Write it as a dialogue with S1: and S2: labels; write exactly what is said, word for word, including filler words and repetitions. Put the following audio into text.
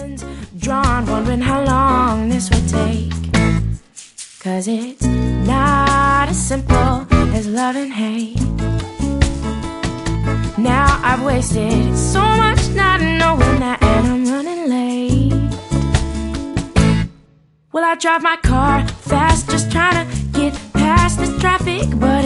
S1: lessons drawn, wondering how long this would take. Cause it's not as simple as love and hate. Now I've wasted so much not knowing that, and I'm running late. Well, I drive my car fast, just trying to get past this traffic, but